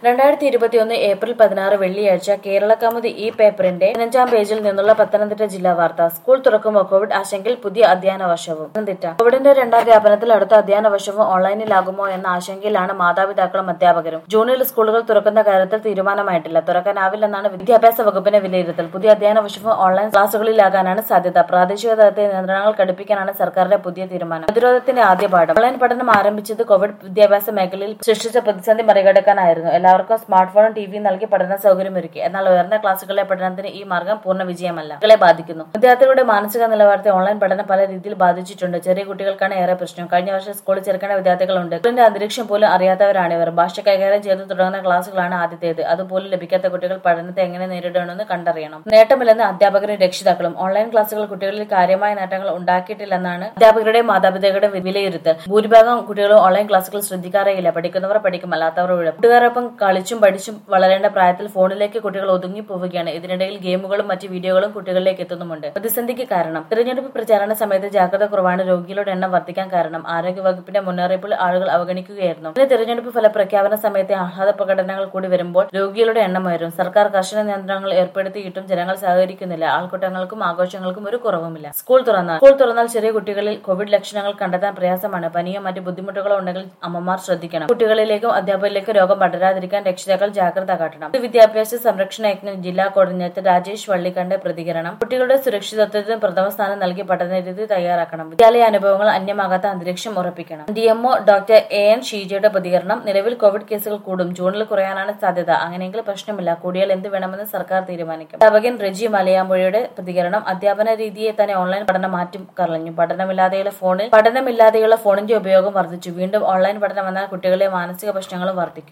2021 April 16 വെള്ളിയാഴ്ച കേരളകൗമുദി ഈ പേപ്പറിന്റെ 15-ാം പേജിൽ നിന്നുള്ള പത്തനംതിട്ട ജില്ലാ വാർത്ത. സ്കൂൾ തുറക്കുമ്പോൾ കോവിഡ് ആശങ്കയിൽ പുതിയ അധ്യയന വർഷവും. പത്തനംതിട്ട കോവിഡിന്റെ രണ്ടാം വ്യാപനത്തിൽ അടുത്ത അധ്യയന വർഷവും ഓൺലൈനിലാകുമോ എന്ന ആശങ്കയിലാണ് മാതാപിതാക്കളും അധ്യാപകരും. ജൂണിൽ സ്കൂളുകൾ തുറക്കുന്ന കാര്യത്തിൽ തീരുമാനമായിട്ടില്ല. തുറക്കാനാവില്ലെന്നാണ് വിദ്യാഭ്യാസ വകുപ്പിന്റെ വിലയിരുത്തൽ. പുതിയ അധ്യയന വർഷവും ഓൺലൈൻ ക്ലാസുകളിലാകാനാണ് സാധ്യത. പ്രാദേശിക തലത്തിൽ നിയന്ത്രണങ്ങൾ കടുപ്പിക്കാനാണ് സർക്കാരിന്റെ പുതിയ തീരുമാനം. പ്രതിരോധത്തിന്റെ ആദ്യപാഠം. ഓൺലൈൻ പഠനം ആരംഭിച്ചത് കോവിഡ് വിദ്യാഭ്യാസ മേഖലയിൽ സൃഷ്ടിച്ച പ്രതിസന്ധി മറികടക്കാനായിരുന്നു. എല്ലാവർക്കും സ്മാർട്ട് ഫോണും ടിവിയും നൽകി പഠന സൗകര്യമൊരുക്കി. എന്നാൽ ഉയർന്ന ക്ലാസുകളിലെ പഠനത്തിന് ഈ മാർഗം പൂർണ്ണ വിജയമല്ല. കുട്ടികളെ ബാധിക്കുന്നു. വിദ്യാർത്ഥികളുടെ മാനസിക നിലവാരത്തെ ഓൺലൈൻ പഠനം പല രീതിയിൽ ബാധിച്ചിട്ടുണ്ട്. ചെറിയ കുട്ടികൾക്കാണ് ഏറെ പ്രശ്നം. കഴിഞ്ഞ വർഷം സ്കൂളിൽ ചേർക്കേണ്ട വിദ്യാർത്ഥികളുണ്ട്. സ്കൂളിന്റെ അന്തരീക്ഷം പോലും അറിയാത്തവരാണിവർ. ഭാഷ കൈകാര്യം ചെയ്ത് തുടങ്ങുന്ന ക്ലാസുകളാണ് ആദ്യത്തേത്. അതുപോലും ലഭിക്കാത്ത കുട്ടികൾ പഠനത്തെ എങ്ങനെ നേരിടണമെന്ന് കണ്ടറിയണം. നേട്ടമില്ലെന്ന് അധ്യാപകരും രക്ഷിതാക്കളും. ഓൺലൈൻ ക്ലാസുകൾ കുട്ടികളിൽ കാര്യമായ നേട്ടങ്ങൾ ഉണ്ടാക്കിയിട്ടില്ലെന്നാണ് അധ്യാപകരുടെ മാതാപിതാക്കളുടെ വിലയിരുത്തൽ. ഭൂരിഭാഗം കുട്ടികളും ഓൺലൈൻ ക്ലാസുകൾ ശ്രദ്ധിക്കാറേയില്ല. പഠിക്കുന്നവർ പഠിക്കും, അല്ലാത്തവർ ഉഴപ്പും. കൂട്ടുകാരൊപ്പം കളിച്ചും പഠിച്ചും വളരേണ്ട പ്രായത്തിൽ ഫോണിലേക്ക് കുട്ടികൾ ഒതുങ്ങി പോവുകയാണ്. ഇതിനിടയിൽ ഗെയിമുകളും മറ്റ് വീഡിയോകളും കുട്ടികളിലേക്ക് എത്തുന്നുമുണ്ട്. പ്രതിസന്ധിക്ക് കാരണം തെരഞ്ഞെടുപ്പ് പ്രചാരണ സമയത്ത് ജാഗ്രത കുറവാണ് രോഗികളുടെ എണ്ണം വർദ്ധിക്കാൻ കാരണം. ആരോഗ്യവകുപ്പിന്റെ മുന്നറിയിപ്പിൽ ആളുകൾ അവഗണിക്കുകയായിരുന്നു. പിന്നെ തെരഞ്ഞെടുപ്പ് ഫലപ്രഖ്യാപന സമയത്തെ ആഹ്ലാദ പ്രകടനങ്ങൾ കൂടി വരുമ്പോൾ രോഗികളുടെ എണ്ണം ഉയരും. സർക്കാർ കർശന നിയന്ത്രണങ്ങൾ ഏർപ്പെടുത്തിയിട്ടും ജനങ്ങൾ സഹകരിക്കുന്നില്ല. ആൾക്കൂട്ടങ്ങൾക്കും ആഘോഷങ്ങൾക്കും ഒരു കുറവുമില്ല. സ്കൂൾ തുറന്നാൽ ചെറിയ കുട്ടികളിൽ കോവിഡ് ലക്ഷണങ്ങൾ കണ്ടെത്താൻ പ്രയാസമാണ്. പനിയോ മറ്റ് ബുദ്ധിമുട്ടുകളോ ഉണ്ടെങ്കിൽ അമ്മമാർ ശ്രദ്ധിക്കണം. കുട്ടികളിലേക്കും അധ്യാപകരിലേക്കും രോഗം പടരാതിരിക്കാൻ രക്ഷിതാക്കൾ ജാഗ്രത കാട്ടണം. വിദ്യാഭ്യാസ സംരക്ഷണ യജ്ഞം ജില്ലാ കോർഡിനേറ്റർ രാജേഷ് വള്ളിക്കണ്ട് പ്രതികരണം. കുട്ടികളുടെ സുരക്ഷിതത്വത്തിന് പ്രഥമ സ്ഥാനം നൽകി പഠനരീതി തയ്യാറാക്കണം. വിദ്യാലയ അനുഭവങ്ങൾ അന്യമാകാത്ത അന്തരീക്ഷം ഉറപ്പിക്കണം. DMO ഡോക്ടർ AN ഷീജയുടെ പ്രതികരണം. നിലവിൽ കോവിഡ് കേസുകൾ കൂടും. ജൂണിൽ കുറയാനാണ് സാധ്യത. അങ്ങനെയെങ്കിൽ പ്രശ്നമില്ല. കൂടിയാൽ എന്ത് വേണമെന്ന് സർക്കാർ തീരുമാനിക്കും. അധ്യാപകൻ റെജി മലയാമ്പുഴയുടെ പ്രതികരണം. അധ്യാപന രീതിയെ തന്നെ ഓൺലൈൻ പഠനം മാറ്റി കളഞ്ഞു. പഠനമില്ലാതെയുള്ള ഫോണിന്റെ ഉപയോഗം വർദ്ധിച്ചു. വീണ്ടും ഓൺലൈൻ പഠനം വന്നാൽ കുട്ടികളിലെ മാനസിക പ്രശ്നങ്ങളും വർദ്ധിക്കും.